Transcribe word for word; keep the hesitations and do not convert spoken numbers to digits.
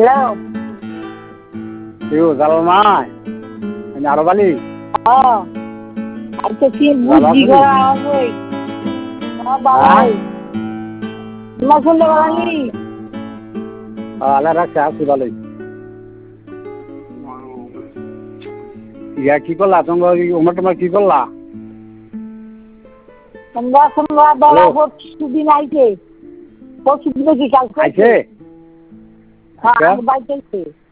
hello কেউ জালাল মাই আমি আরো বালি হ্যাঁ আচ্ছা কি বুদ্ধি করা হবে হ্যাঁ বাবাই তোমার শুনতে পারি আল্লাহ রাখছে আছি ভালোই ইয়া কি করলা তোমরা ওমর তোমার কি করলা তোমরা তোমরা বলা পরশু দিন আইছে পরশু দিন কি কালকে আইছে হ্যাঁ বাইতে